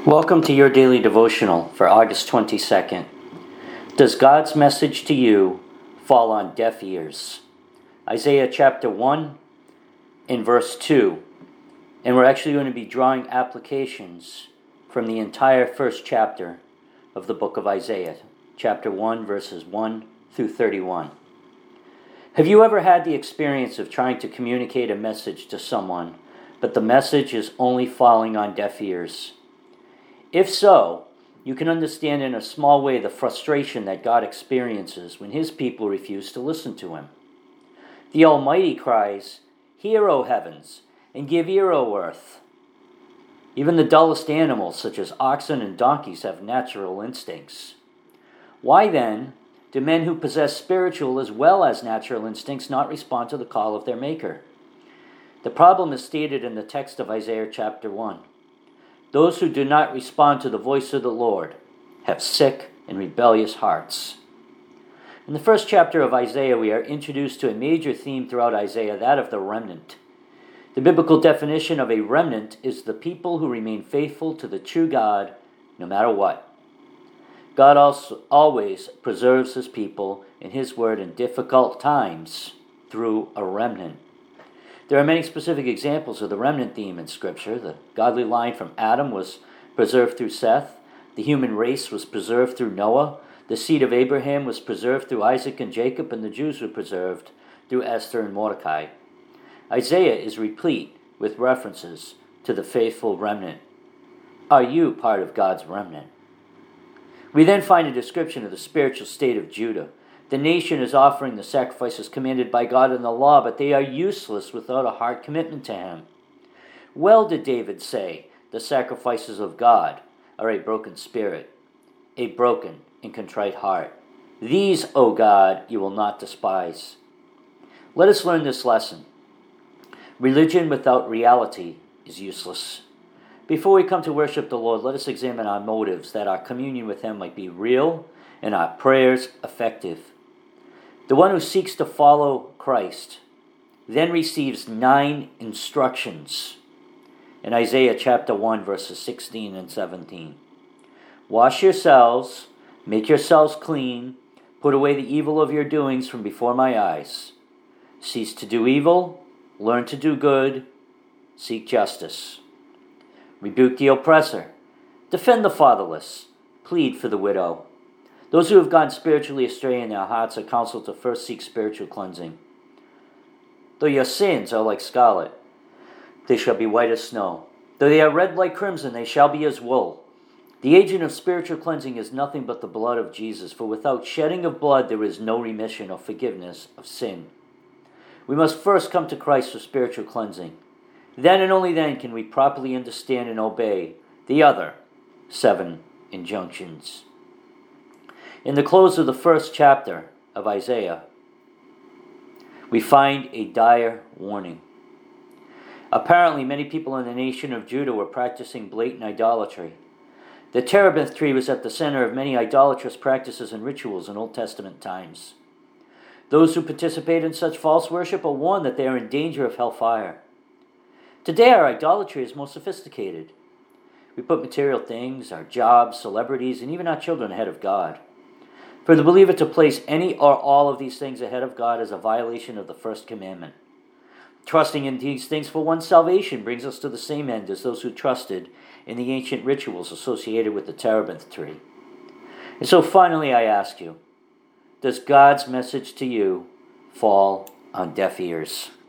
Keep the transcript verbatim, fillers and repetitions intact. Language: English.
Welcome to your daily devotional for August twenty-second. Does God's message to you fall on deaf ears? Isaiah chapter one and verse two. And we're actually going to be drawing applications from the entire first chapter of the book of Isaiah, chapter one, verses one through thirty-one. Have you ever had the experience of trying to communicate a message to someone, but the message is only falling on deaf ears? If so, you can understand in a small way the frustration that God experiences when his people refuse to listen to him. The Almighty cries, "Hear, O heavens, and give ear, O earth." Even the dullest animals, such as oxen and donkeys, have natural instincts. Why then do men who possess spiritual as well as natural instincts not respond to the call of their Maker? The problem is stated in the text of Isaiah chapter one. Those who do not respond to the voice of the Lord have sick and rebellious hearts. In the first chapter of Isaiah, we are introduced to a major theme throughout Isaiah, that of the remnant. The biblical definition of a remnant is the people who remain faithful to the true God no matter what. God also always preserves his people in his word in difficult times through a remnant. There are many specific examples of the remnant theme in Scripture. The godly line from Adam was preserved through Seth. The human race was preserved through Noah. The seed of Abraham was preserved through Isaac and Jacob, and the Jews were preserved through Esther and Mordecai. Isaiah is replete with references to the faithful remnant. Are you part of God's remnant? We then find a description of the spiritual state of Judah. The nation is offering the sacrifices commanded by God in the law, but they are useless without a heart commitment to him. Well did David say, "The sacrifices of God are a broken spirit, a broken and contrite heart. These, O God, you will not despise." Let us learn this lesson. Religion without reality is useless. Before we come to worship the Lord, let us examine our motives, that our communion with him might be real and our prayers effective. The one who seeks to follow Christ then receives nine instructions in Isaiah chapter one, verses sixteen and seventeen. Wash yourselves, make yourselves clean, put away the evil of your doings from before my eyes. Cease to do evil, learn to do good, seek justice. Rebuke the oppressor, defend the fatherless, plead for the widow. Those who have gone spiritually astray in their hearts are counseled to first seek spiritual cleansing. Though your sins are like scarlet, they shall be white as snow. Though they are red like crimson, they shall be as wool. The agent of spiritual cleansing is nothing but the blood of Jesus, for without shedding of blood there is no remission or forgiveness of sin. We must first come to Christ for spiritual cleansing. Then and only then can we properly understand and obey the other seven injunctions. In the close of the first chapter of Isaiah, we find a dire warning. Apparently, many people in the nation of Judah were practicing blatant idolatry. The terebinth tree was at the center of many idolatrous practices and rituals in Old Testament times. Those who participate in such false worship are warned that they are in danger of hellfire. Today, our idolatry is more sophisticated. We put material things, our jobs, celebrities, and even our children ahead of God. For the believer to place any or all of these things ahead of God is a violation of the first commandment. Trusting in these things for one's salvation brings us to the same end as those who trusted in the ancient rituals associated with the terebinth tree. And so finally I ask you, does God's message to you fall on deaf ears?